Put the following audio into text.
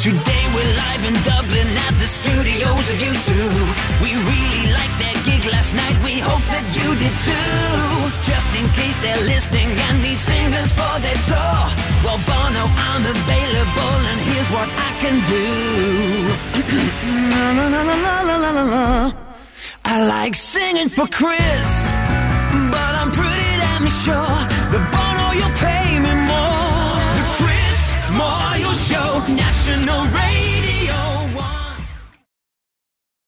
Today we're live in Dublin at the studios of U2. We really liked that gig last night, we hope that you did too. Just in case they're listening and need singers for their tour, well Bono, I'm available and here's what I can do. La, la, la, la, la, la, la, la. I like singing for Chris, but I'm pretty damn sure the Bono you'll pay me more. The Chris Moyle Show, national radio.